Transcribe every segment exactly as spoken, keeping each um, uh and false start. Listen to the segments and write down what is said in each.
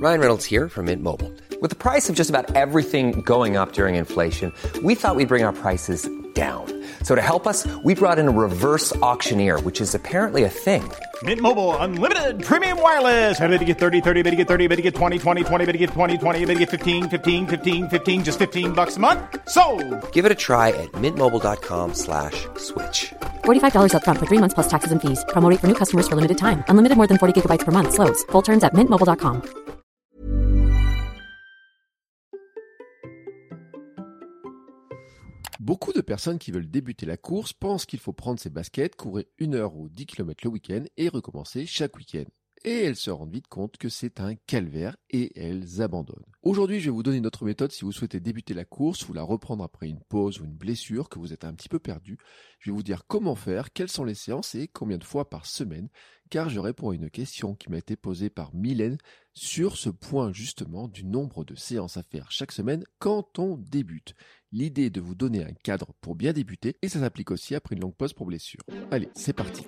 Ryan Reynolds here from Mint Mobile. With the price of just about everything going up during inflation, we thought we'd bring our prices down. So to help us, we brought in a reverse auctioneer, which is apparently a thing. Mint Mobile Unlimited Premium Wireless. How to get thirty, thirty, how to get thirty, how to get twenty, twenty, twenty, how to get twenty, twenty, how to get fifteen, fifteen, fifteen, fifteen, just fifteen bucks a month? Sold! Give it a try at mintmobile.com slash switch. forty-five dollars up front for three months plus taxes and fees. Promo rate for new customers for limited time. Unlimited more than forty gigabytes per month. Slows full terms at mint mobile dot com. Beaucoup de personnes qui veulent débuter la course pensent qu'il faut prendre ses baskets, courir une heure ou dix kilomètres le week-end et recommencer chaque week-end. Et elles se rendent vite compte que c'est un calvaire et elles abandonnent. Aujourd'hui, je vais vous donner une autre méthode si vous souhaitez débuter la course ou la reprendre après une pause ou une blessure, que vous êtes un petit peu perdu. Je vais vous dire comment faire, quelles sont les séances et combien de fois par semaine, car je réponds à une question qui m'a été posée par Mylène sur ce point justement du nombre de séances à faire chaque semaine quand on débute. L'idée est de vous donner un cadre pour bien débuter et ça s'applique aussi après une longue pause pour blessure. Allez, c'est parti.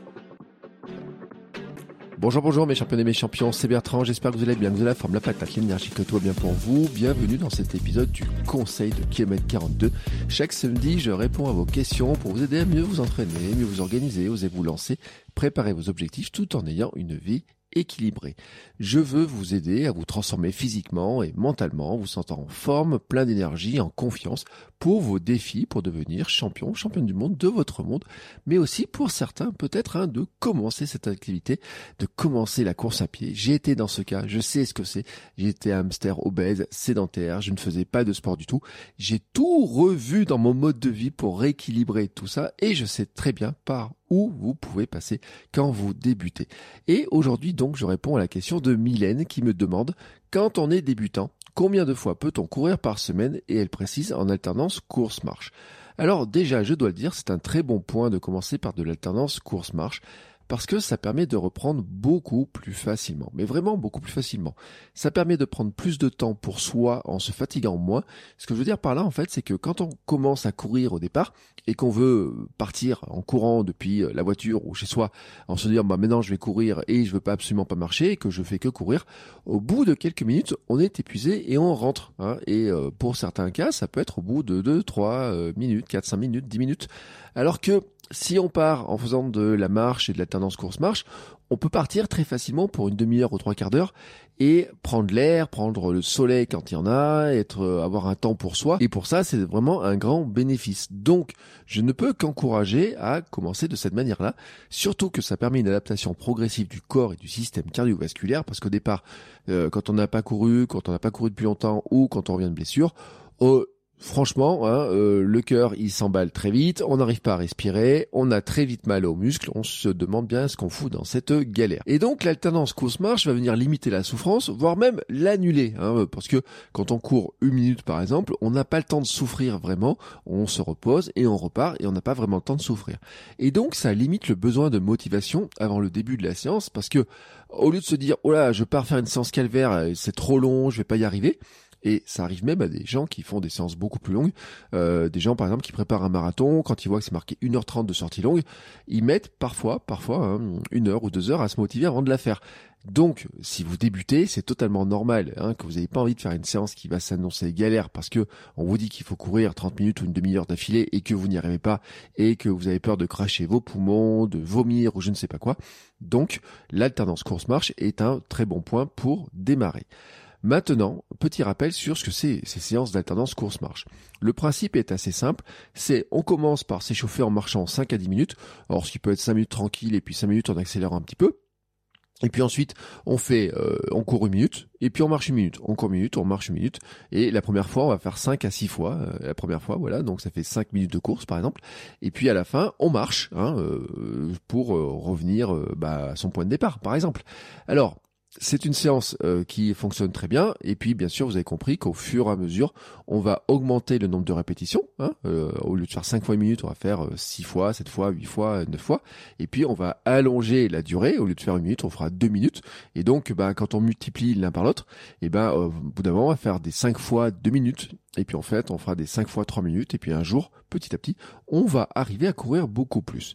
Bonjour, bonjour mes champions et mes champions, c'est Bertrand, j'espère que vous allez bien, que vous avez la forme, la patate, l'énergie, que tout va bien pour vous. Bienvenue dans cet épisode du Conseil de kilomètre quarante-deux. Chaque samedi, je réponds à vos questions pour vous aider à mieux vous entraîner, mieux vous organiser, oser vous lancer, préparer vos objectifs tout en ayant une vie équilibré. Je veux vous aider à vous transformer physiquement et mentalement, vous sentant en forme, plein d'énergie, en confiance pour vos défis, pour devenir champion, championne du monde de votre monde, mais aussi pour certains peut-être hein, de commencer cette activité, de commencer la course à pied. J'ai été dans ce cas, je sais ce que c'est. J'ai été un hamster obèse, sédentaire, je ne faisais pas de sport du tout. J'ai tout revu dans mon mode de vie pour rééquilibrer tout ça et je sais très bien par où vous pouvez passer quand vous débutez. Et aujourd'hui donc je réponds à la question de Mylène qui me demande quand on est débutant, combien de fois peut-on courir par semaine? Et elle précise en alternance course-marche. Alors déjà je dois le dire, c'est un très bon point de commencer par de l'alternance course-marche parce que ça permet de reprendre beaucoup plus facilement, mais vraiment beaucoup plus facilement. Ça permet de prendre plus de temps pour soi en se fatiguant moins. Ce que je veux dire par là, en fait, c'est que quand on commence à courir au départ et qu'on veut partir en courant depuis la voiture ou chez soi, en se disant bah maintenant je vais courir et je veux pas absolument pas marcher et que je fais que courir, au bout de quelques minutes, on est épuisé et on rentre. Hein, et euh, pour certains cas, ça peut être au bout de deux, trois euh, minutes, quatre, cinq minutes, dix minutes. Alors que si on part en faisant de la marche et de la tendance course-marche, on peut partir très facilement pour une demi-heure ou trois quarts d'heure et prendre l'air, prendre le soleil quand il y en a, être, avoir un temps pour soi. Et pour ça, c'est vraiment un grand bénéfice. Donc, je ne peux qu'encourager à commencer de cette manière-là, surtout que ça permet une adaptation progressive du corps et du système cardiovasculaire, parce qu'au départ, euh, quand on n'a pas couru, quand on n'a pas couru depuis longtemps ou quand on revient de blessure, euh, franchement, hein, euh, le cœur il s'emballe très vite, on n'arrive pas à respirer, on a très vite mal aux muscles, on se demande bien ce qu'on fout dans cette galère. Et donc l'alternance course-marche va venir limiter la souffrance, voire même l'annuler, hein, parce que quand on court une minute par exemple, on n'a pas le temps de souffrir vraiment, on se repose et on repart et on n'a pas vraiment le temps de souffrir. Et donc ça limite le besoin de motivation avant le début de la séance, parce que au lieu de se dire oh là je pars faire une séance calvaire, c'est trop long, je vais pas y arriver. Et ça arrive même à des gens qui font des séances beaucoup plus longues, euh, des gens par exemple qui préparent un marathon, quand ils voient que c'est marqué une heure trente de sortie longue, ils mettent parfois, parfois hein, une heure ou deux heures à se motiver avant de la faire. Donc, si vous débutez, c'est totalement normal hein, que vous n'ayez pas envie de faire une séance qui va s'annoncer galère parce que on vous dit qu'il faut courir trente minutes ou une demi-heure d'affilée et que vous n'y arrivez pas et que vous avez peur de cracher vos poumons, de vomir ou je ne sais pas quoi. Donc, l'alternance course-marche est un très bon point pour démarrer. Maintenant, petit rappel sur ce que c'est ces séances d'alternance course-marche. Le principe est assez simple, c'est on commence par s'échauffer en marchant cinq à dix minutes, alors ce qui peut être cinq minutes tranquille et puis cinq minutes en accélérant un petit peu. Et puis ensuite, on fait, euh, on court une minute, et puis on marche une minute. On court une minute, on marche une minute. Et la première fois, on va faire cinq à six fois. Euh, la première fois, voilà, donc ça fait cinq minutes de course, par exemple. Et puis à la fin, on marche, hein, euh, pour euh, revenir euh, bah, à son point de départ, par exemple. Alors, c'est une séance euh, qui fonctionne très bien et puis bien sûr vous avez compris qu'au fur et à mesure on va augmenter le nombre de répétitions hein, euh, au lieu de faire cinq fois une minute on va faire six fois, sept fois, huit fois, neuf fois et puis on va allonger la durée, au lieu de faire une minute on fera deux minutes et donc bah, quand on multiplie l'un par l'autre et ben euh, au bout d'un moment on va faire des cinq fois deux minutes et puis en fait on fera des cinq fois trois minutes et puis un jour petit à petit on va arriver à courir beaucoup plus.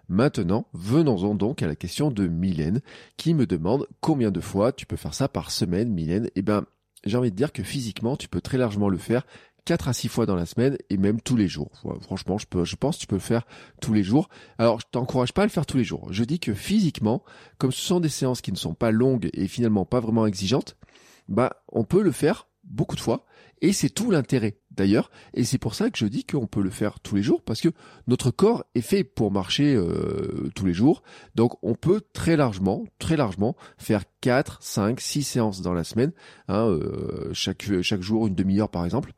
Maintenant, venons-en donc à la question de Mylène, qui me demande combien de fois tu peux faire ça par semaine, Mylène. Eh ben, j'ai envie de dire que physiquement, tu peux très largement le faire quatre à six fois dans la semaine et même tous les jours. Franchement, je, peux, je pense que tu peux le faire tous les jours. Alors, je t'encourage pas à le faire tous les jours. Je dis que physiquement, comme ce sont des séances qui ne sont pas longues et finalement pas vraiment exigeantes, bah, on peut le faire beaucoup de fois et c'est tout l'intérêt d'ailleurs. Et c'est pour ça que je dis qu'on peut le faire tous les jours parce que notre corps est fait pour marcher euh, tous les jours. Donc, on peut très largement, très largement faire quatre, cinq, six séances dans la semaine, hein, euh, chaque, chaque jour une demi-heure par exemple.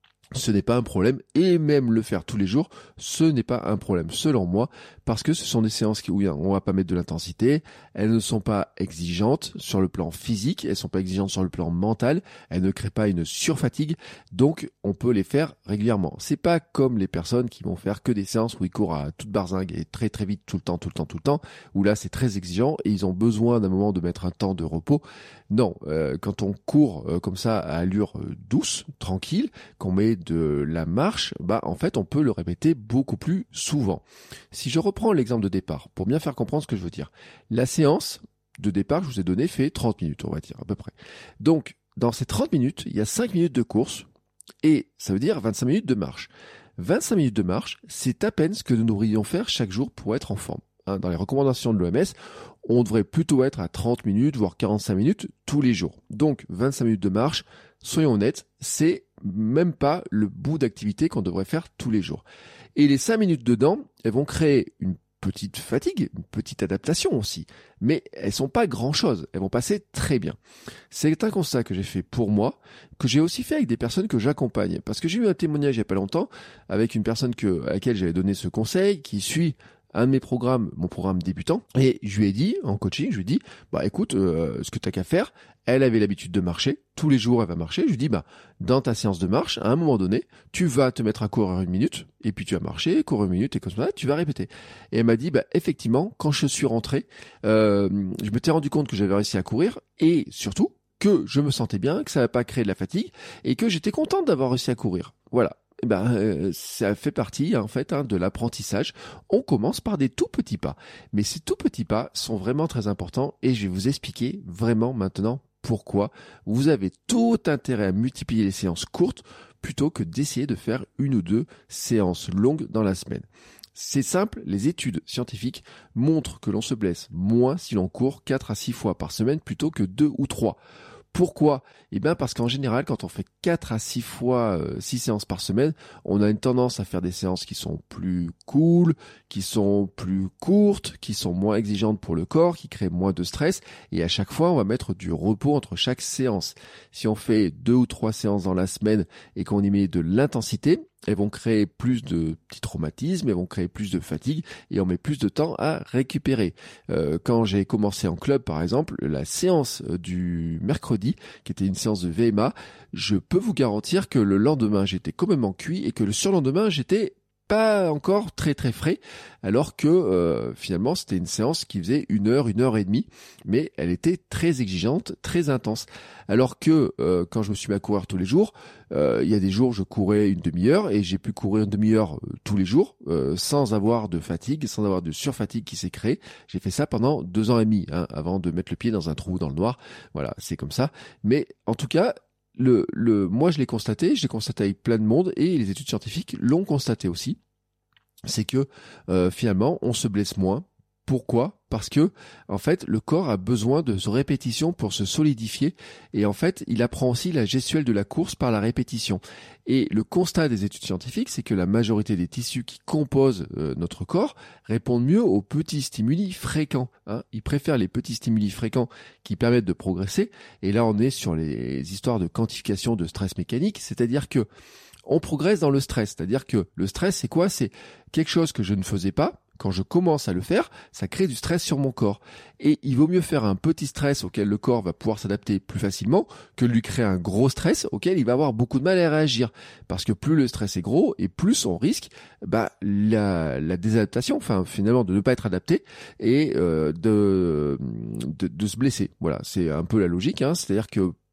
Ce n'est pas un problème, et même le faire tous les jours, ce n'est pas un problème, selon moi, parce que ce sont des séances où on va pas mettre de l'intensité, elles ne sont pas exigeantes sur le plan physique, elles sont pas exigeantes sur le plan mental, elles ne créent pas une surfatigue, donc on peut les faire régulièrement. C'est pas comme les personnes qui vont faire que des séances où ils courent à toute barzingue et très très vite tout le temps, tout le temps, tout le temps, où là c'est très exigeant et ils ont besoin d'un moment de mettre un temps de repos. Non, euh, quand on court euh, comme ça à allure euh, douce, tranquille, qu'on met de la marche, bah en fait on peut le répéter beaucoup plus souvent. Si je reprends l'exemple de départ, pour bien faire comprendre ce que je veux dire, la séance de départ que je vous ai donnée fait trente minutes, on va dire à peu près. Donc dans ces trente minutes, il y a cinq minutes de course et ça veut dire vingt-cinq minutes de marche. vingt-cinq minutes de marche, c'est à peine ce que nous devrions faire chaque jour pour être en forme. Hein, dans les recommandations de l'O M S, on devrait plutôt être à trente minutes, voire quarante-cinq minutes tous les jours. Donc vingt-cinq minutes de marche, soyons honnêtes, c'est même pas le bout d'activité qu'on devrait faire tous les jours. Et les cinq minutes dedans, elles vont créer une petite fatigue, une petite adaptation aussi. Mais elles sont pas grand chose. Elles vont passer très bien. C'est un constat que j'ai fait pour moi, que j'ai aussi fait avec des personnes que j'accompagne. Parce que j'ai eu un témoignage il y a pas longtemps avec une personne que, à laquelle j'avais donné ce conseil, qui suit un de mes programmes, mon programme débutant, et je lui ai dit, en coaching, je lui ai dit, bah écoute, euh, ce que tu as qu'à faire, elle avait l'habitude de marcher, tous les jours elle va marcher, je lui dis, bah dans ta séance de marche, à un moment donné, tu vas te mettre à courir une minute, et puis tu vas marcher, courir une minute, et comme ça, tu vas répéter. Et elle m'a dit, bah effectivement, quand je suis rentré, euh, je m'étais rendu compte que j'avais réussi à courir, et surtout, que je me sentais bien, que ça n'avait pas créé de la fatigue, et que j'étais contente d'avoir réussi à courir. Voilà. Eh ben, euh, ça fait partie en fait hein, de l'apprentissage. On commence par des tout petits pas, mais ces tout petits pas sont vraiment très importants et je vais vous expliquer vraiment maintenant pourquoi vous avez tout intérêt à multiplier les séances courtes plutôt que d'essayer de faire une ou deux séances longues dans la semaine. C'est simple, les études scientifiques montrent que l'on se blesse moins si l'on court quatre à six fois par semaine plutôt que deux ou trois. Pourquoi ? Eh bien parce qu'en général, quand on fait quatre à six fois, euh, six séances par semaine, on a une tendance à faire des séances qui sont plus cool, qui sont plus courtes, qui sont moins exigeantes pour le corps, qui créent moins de stress. Et à chaque fois, on va mettre du repos entre chaque séance. Si on fait deux ou trois séances dans la semaine et qu'on y met de l'intensité, elles vont créer plus de petits traumatismes, elles vont créer plus de fatigue et on met plus de temps à récupérer. Euh, quand j'ai commencé en club, par exemple, la séance du mercredi, qui était une séance de V M A, je peux vous garantir que le lendemain, j'étais complètement cuit et que le surlendemain, j'étais pas encore très très frais, alors que euh, finalement c'était une séance qui faisait une heure, une heure et demie, mais elle était très exigeante, très intense. Alors que euh, quand je me suis mis à courir tous les jours, euh, il y a des jours je courais une demi-heure et j'ai pu courir une demi-heure euh, tous les jours euh, sans avoir de fatigue, sans avoir de surfatigue qui s'est créée. J'ai fait ça pendant deux ans et demi, hein, avant de mettre le pied dans un trou dans le noir. Voilà, c'est comme ça. Mais en tout cas, Le, le, moi, je l'ai constaté, je l'ai constaté avec plein de monde et les études scientifiques l'ont constaté aussi. C'est que euh, finalement, on se blesse moins. Pourquoi ? Parce que, en fait, le corps a besoin de répétition pour se solidifier et en fait, il apprend aussi la gestuelle de la course par la répétition. Et le constat des études scientifiques, c'est que la majorité des tissus qui composent euh, notre corps répondent mieux aux petits stimuli fréquents. Hein. Ils préfèrent les petits stimuli fréquents qui permettent de progresser. Et là, on est sur les histoires de quantification de stress mécanique, c'est-à-dire que on progresse dans le stress. C'est-à-dire que le stress, c'est quoi ? C'est quelque chose que je ne faisais pas. Quand je commence à le faire, ça crée du stress sur mon corps. Et il vaut mieux faire un petit stress auquel le corps va pouvoir s'adapter plus facilement que de lui créer un gros stress auquel il va avoir beaucoup de mal à réagir. Parce que plus le stress est gros et plus on risque bah, la, la désadaptation, enfin finalement de ne pas être adapté et euh, de, de, de se blesser. Voilà, c'est un peu la logique. Hein. C'est-à-dire que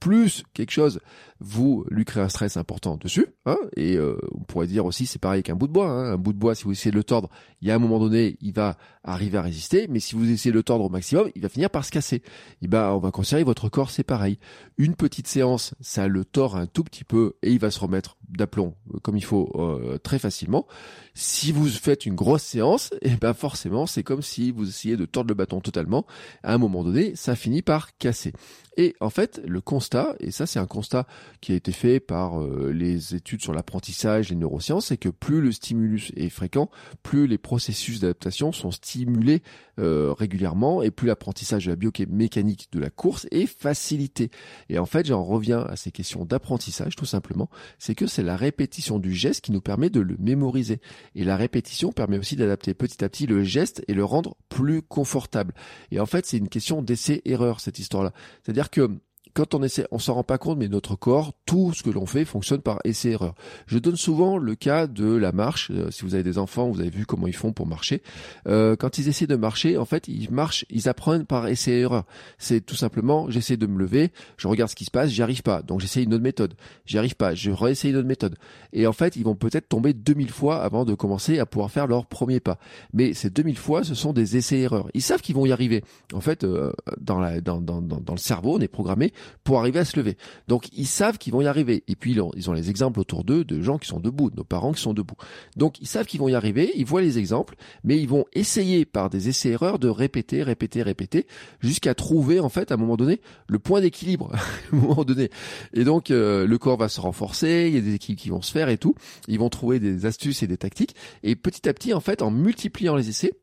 plus quelque chose vous lui crée un stress important dessus, hein, et euh, on pourrait dire aussi c'est pareil qu'un bout de bois, hein, un bout de bois si vous essayez de le tordre, il y a un moment donné il va arriver à résister, mais si vous essayez de le tordre au maximum, il va finir par se casser. Et ben on va considérer votre corps c'est pareil. Une petite séance, ça le tord un tout petit peu et il va se remettre d'aplomb comme il faut euh, très facilement. Si vous faites une grosse séance, et ben forcément c'est comme si vous essayez de tordre le bâton totalement. À un moment donné, ça finit par casser. Et en fait, le constat, et ça c'est un constat qui a été fait par euh, les études sur l'apprentissage, les neurosciences, c'est que plus le stimulus est fréquent, plus les processus d'adaptation sont stimulés euh, régulièrement et plus l'apprentissage de la biomécanique de la course est facilité. Et en fait, j'en reviens à ces questions d'apprentissage tout simplement, c'est que c'est la répétition du geste qui nous permet de le mémoriser. Et la répétition permet aussi d'adapter petit à petit le geste et le rendre plus confortable. Et en fait, c'est une question d'essai-erreur cette histoire-là. C'est-à-dire que quand on essaie, on s'en rend pas compte, mais notre corps, tout ce que l'on fait fonctionne par essai-erreur. Je donne souvent le cas de la marche. Euh, si vous avez des enfants, vous avez vu comment ils font pour marcher. Euh, quand ils essaient de marcher, en fait, ils marchent, ils apprennent par essai-erreur. C'est tout simplement, j'essaie de me lever, je regarde ce qui se passe, j'y arrive pas, donc j'essaie une autre méthode. J'y arrive pas, je réessaye une autre méthode. Et en fait, ils vont peut-être tomber deux mille fois avant de commencer à pouvoir faire leur premier pas. Mais ces deux mille fois, ce sont des essais-erreurs. Ils savent qu'ils vont y arriver. En fait, euh, dans, la, dans, dans, dans, dans le cerveau, on est programmé pour arriver à se lever. Donc, ils savent qu'ils vont y arriver. Et puis, ils ont, ils ont les exemples autour d'eux de gens qui sont debout, de nos parents qui sont debout. Donc, ils savent qu'ils vont y arriver, ils voient les exemples, mais ils vont essayer par des essais-erreurs de répéter, répéter, répéter, jusqu'à trouver, en fait, à un moment donné, le point d'équilibre, à un moment donné. Et donc, euh, le corps va se renforcer, il y a des équilibres qui vont se faire et tout. Ils vont trouver des astuces et des tactiques. Et petit à petit, en fait, en multipliant les essais,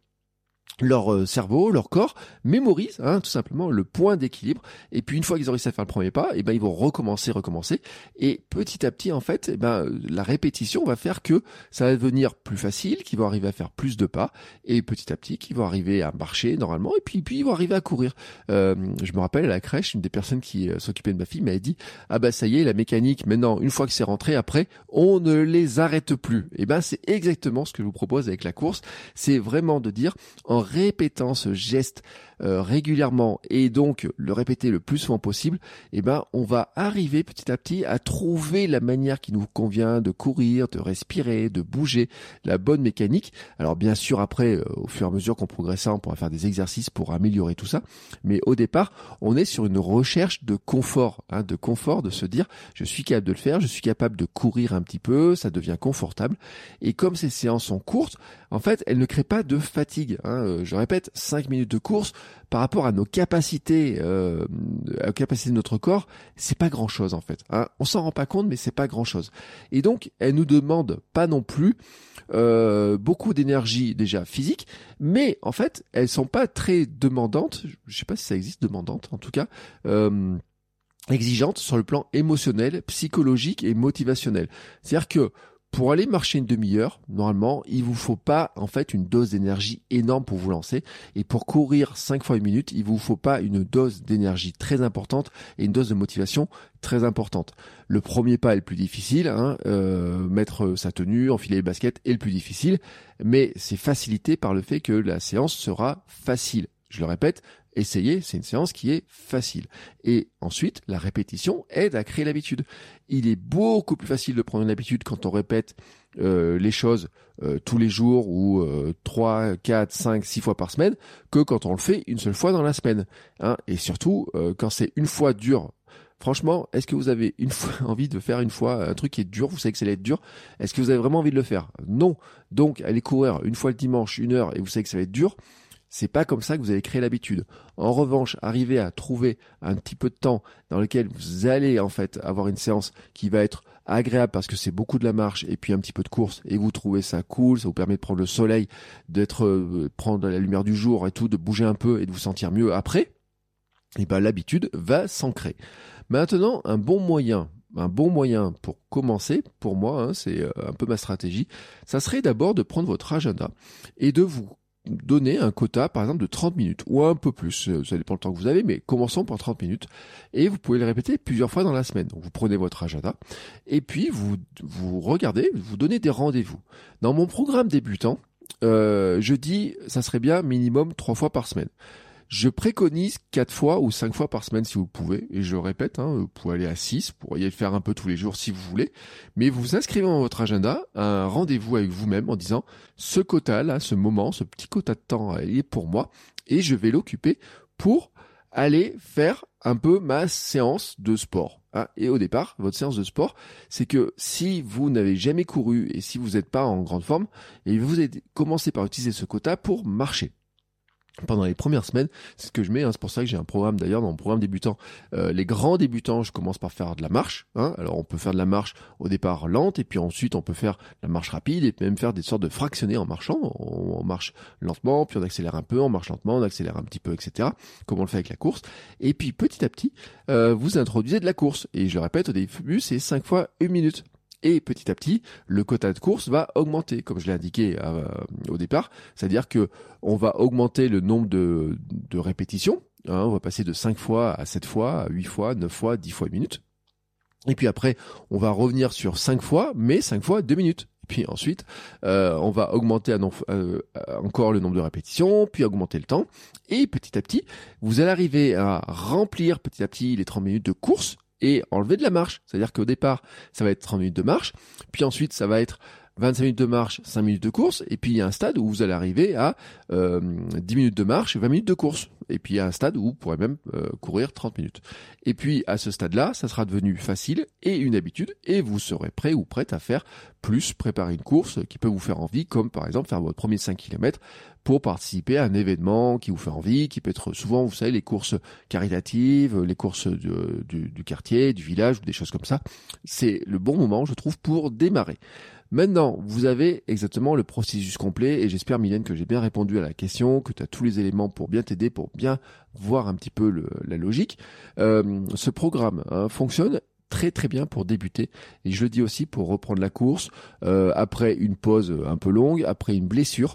leur euh, cerveau, leur corps mémorise hein, tout simplement le point d'équilibre et puis une fois qu'ils ont réussi à faire le premier pas, et ben ils vont recommencer, recommencer et petit à petit en fait, et ben la répétition va faire que ça va devenir plus facile, qu'ils vont arriver à faire plus de pas et petit à petit qu'ils vont arriver à marcher normalement et puis puis ils vont arriver à courir. Euh, je me rappelle à la crèche, une des personnes qui euh, s'occupait de ma fille m'avait dit ah bah ça y est la mécanique maintenant une fois que c'est rentré après on ne les arrête plus. Et ben c'est exactement ce que je vous propose avec la course, c'est vraiment de dire en répétant ce geste euh, régulièrement et donc le répéter le plus souvent possible, eh ben on va arriver petit à petit à trouver la manière qui nous convient de courir, de respirer, de bouger, la bonne mécanique. Alors bien sûr après, euh, au fur et à mesure qu'on progressera, on pourra faire des exercices pour améliorer tout ça. Mais au départ, on est sur une recherche de confort, hein, de confort, de se dire je suis capable de le faire, je suis capable de courir un petit peu, ça devient confortable. Et comme ces séances sont courtes, en fait, elles ne créent pas de fatigue. Hein. Je répète, cinq minutes de course par rapport à nos capacités, euh, aux capacités de notre corps, c'est pas grand-chose en fait. Hein. On s'en rend pas compte, mais c'est pas grand-chose. Et donc, elles nous demandent pas non plus euh, beaucoup d'énergie déjà physique, mais en fait, elles sont pas très demandantes. Je sais pas si ça existe demandantes, en tout cas. Euh, exigeantes sur le plan émotionnel, psychologique et motivationnel. C'est-à-dire que pour aller marcher une demi-heure, normalement, il vous faut pas, en fait, une dose d'énergie énorme pour vous lancer. Et pour courir cinq fois une minute, il vous faut pas une dose d'énergie très importante et une dose de motivation très importante. Le premier pas est le plus difficile, hein, euh, mettre sa tenue, enfiler les baskets est le plus difficile, mais c'est facilité par le fait que la séance sera facile. Je le répète, essayez, c'est une séance qui est facile. Et ensuite, la répétition aide à créer l'habitude. Il est beaucoup plus facile de prendre une habitude quand on répète euh, les choses euh, tous les jours ou euh, trois, quatre, cinq, six fois par semaine que quand on le fait une seule fois dans la semaine. Hein. Et surtout, euh, quand c'est une fois dur. Franchement, est-ce que vous avez une fois envie de faire une fois un truc qui est dur, vous savez que ça va être dur, est-ce que vous avez vraiment envie de le faire? Non. Donc, allez courir une fois le dimanche, une heure, et vous savez que ça va être dur. C'est pas comme ça que vous allez créer l'habitude. En revanche, arriver à trouver un petit peu de temps dans lequel vous allez en fait avoir une séance qui va être agréable parce que c'est beaucoup de la marche et puis un petit peu de course et vous trouvez ça cool, ça vous permet de prendre le soleil, d'être euh, prendre la lumière du jour et tout, de bouger un peu et de vous sentir mieux après. Et ben l'habitude va s'ancrer. Maintenant, un bon moyen Un bon moyen pour commencer, pour moi, hein, c'est un peu ma stratégie, ça serait d'abord de prendre votre agenda et de vous donner un quota, par exemple, de trente minutes, ou un peu plus, ça dépend du temps que vous avez, mais commençons par trente minutes, et vous pouvez le répéter plusieurs fois dans la semaine. Donc vous prenez votre agenda, et puis vous, vous regardez, vous donnez des rendez-vous. Dans mon programme débutant, euh, je dis, ça serait bien minimum trois fois par semaine. Je préconise quatre fois ou cinq fois par semaine si vous le pouvez. Et je répète, hein, vous pouvez aller à six, vous pourriez le faire un peu tous les jours si vous voulez. Mais vous inscrivez dans votre agenda un rendez-vous avec vous-même en disant ce quota là, ce moment, ce petit quota de temps il est pour moi et je vais l'occuper pour aller faire un peu ma séance de sport. Hein. Et au départ, votre séance de sport, c'est que si vous n'avez jamais couru et si vous n'êtes pas en grande forme, et vous commencez par utiliser ce quota pour marcher. Pendant les premières semaines, c'est ce que je mets, hein, c'est pour ça que j'ai un programme d'ailleurs, dans mon programme débutant, euh, les grands débutants, je commence par faire de la marche, hein. Alors on peut faire de la marche au départ lente et puis ensuite on peut faire de la marche rapide et même faire des sortes de fractionnés en marchant, on, on marche lentement, puis on accélère un peu, on marche lentement, on accélère un petit peu, et cetera, comme on le fait avec la course, et puis petit à petit, euh, vous introduisez de la course, et je le répète, au début c'est cinq fois une minute. Et petit à petit, le quota de course va augmenter, comme je l'ai indiqué euh, au départ. C'est-à-dire que on va augmenter le nombre de, de répétitions. Hein, on va passer de cinq fois à sept fois, à huit fois, neuf fois, dix fois une minute. Et puis après, on va revenir sur cinq fois, mais cinq fois deux minutes. Et puis ensuite, euh, on va augmenter à non, euh, encore le nombre de répétitions, puis augmenter le temps. Et petit à petit, vous allez arriver à remplir petit à petit les trente minutes de course et enlever de la marche. C'est-à-dire qu'au départ, ça va être trente minutes de marche, puis ensuite, ça va être vingt-cinq minutes de marche, cinq minutes de course, et puis il y a un stade où vous allez arriver à euh, dix minutes de marche et vingt minutes de course. Et puis il y a un stade où vous pourrez même euh, courir trente minutes. Et puis à ce stade-là, ça sera devenu facile et une habitude, et vous serez prêt ou prête à faire plus, préparer une course qui peut vous faire envie, comme par exemple faire votre premier cinq kilomètres pour participer à un événement qui vous fait envie, qui peut être souvent, vous savez, les courses caritatives, les courses du, du, du quartier, du village, ou des choses comme ça. C'est le bon moment, je trouve, pour démarrer. Maintenant, vous avez exactement le processus complet et j'espère, Mylène, que j'ai bien répondu à la question, que tu as tous les éléments pour bien t'aider, pour bien voir un petit peu le, la logique. Euh, ce programme hein, fonctionne très très bien pour débuter et je le dis aussi pour reprendre la course euh, après une pause un peu longue, après une blessure.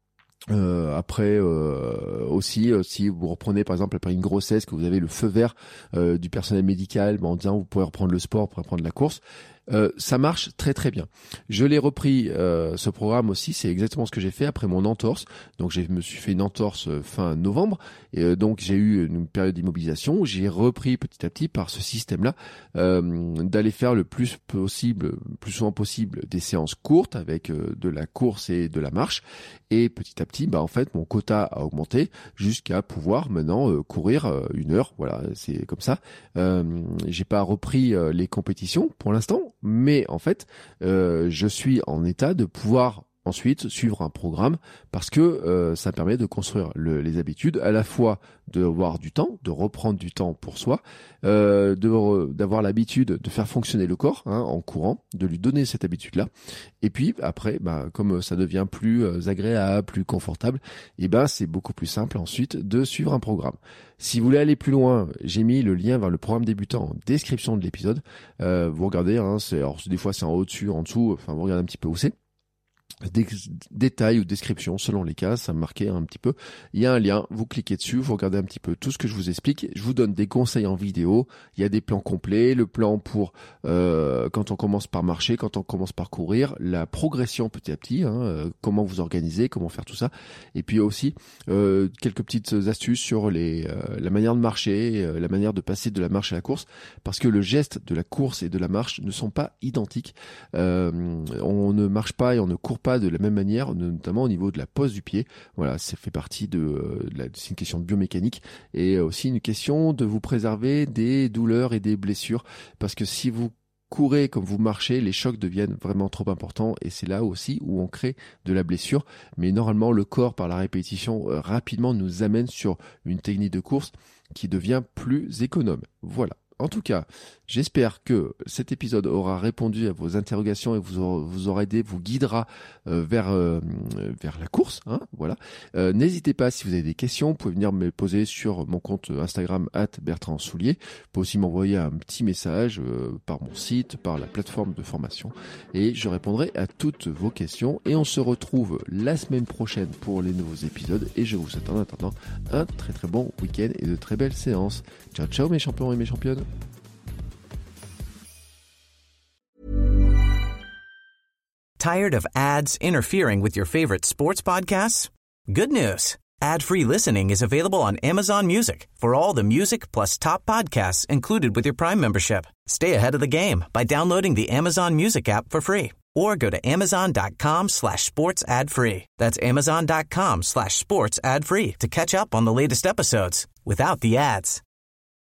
Euh, après euh, aussi euh, si vous reprenez par exemple après une grossesse, que vous avez le feu vert euh, du personnel médical ben, en disant vous pouvez reprendre le sport, vous pouvez reprendre la course, euh, ça marche très très bien. Je l'ai repris euh, ce programme aussi, c'est exactement ce que j'ai fait après mon entorse. Donc je me suis fait une entorse fin novembre et euh, donc j'ai eu une période d'immobilisation. J'ai repris petit à petit par ce système-là euh, d'aller faire le plus possible, le plus souvent possible des séances courtes avec euh, de la course et de la marche. Et petit à petit, bah en fait, mon quota a augmenté jusqu'à pouvoir maintenant euh, courir euh, une heure. Voilà, c'est comme ça. Euh, j'ai pas repris euh, les compétitions pour l'instant, mais en fait, euh, je suis en état de pouvoir ensuite suivre un programme parce que euh, ça permet de construire le, les habitudes, à la fois d'avoir du temps, de reprendre du temps pour soi, euh, de, d'avoir l'habitude de faire fonctionner le corps hein, en courant, de lui donner cette habitude-là. Et puis après, bah, comme ça devient plus agréable, plus confortable, et ben c'est beaucoup plus simple ensuite de suivre un programme. Si vous voulez aller plus loin, j'ai mis le lien vers le programme débutant en description de l'épisode. Euh, vous regardez, hein, c'est, alors des fois c'est en haut, dessus, en dessous, enfin vous regardez un petit peu où c'est. Des détails ou descriptions selon les cas, ça me marquait un petit peu. Il y a un lien, vous cliquez dessus, vous regardez un petit peu tout ce que je vous explique. Je vous donne des conseils en vidéo. Il y a des plans complets, le plan pour euh, quand on commence par marcher, quand on commence par courir, la progression petit à petit, hein, euh, comment vous organiser, comment faire tout ça. Et puis aussi euh, quelques petites astuces sur les euh, la manière de marcher, euh, la manière de passer de la marche à la course, parce que le geste de la course et de la marche ne sont pas identiques. Euh, on ne marche pas et on ne court pas de la même manière, notamment au niveau de la pose du pied. Voilà, ça fait partie de, de la, c'est une question de biomécanique et aussi une question de vous préserver des douleurs et des blessures, parce que si vous courez comme vous marchez, les chocs deviennent vraiment trop importants et c'est là aussi où on crée de la blessure. Mais normalement, le corps, par la répétition, euh, rapidement nous amène sur une technique de course qui devient plus économe. Voilà. En tout cas, j'espère que cet épisode aura répondu à vos interrogations et vous aura, vous aura aidé, vous guidera euh, vers euh, vers la course. Hein, voilà. Euh, n'hésitez pas, si vous avez des questions, vous pouvez venir me les poser sur mon compte Instagram arobase bertrand soulier. Vous pouvez aussi m'envoyer un petit message euh, par mon site, par la plateforme de formation, et je répondrai à toutes vos questions. Et on se retrouve la semaine prochaine pour les nouveaux épisodes. Et je vous souhaite en attendant un très très bon week-end et de très belles séances. Ciao ciao mes champions et mes championnes. Tired of ads interfering with your favorite sports podcasts? Good news. Ad-free listening is available on Amazon Music for all the music plus top podcasts included with your Prime membership. Stay ahead of the game by downloading the Amazon Music app for free or go to amazon.com slash sports ad free. That's amazon.com slash sports ad free to catch up on the latest episodes without the ads.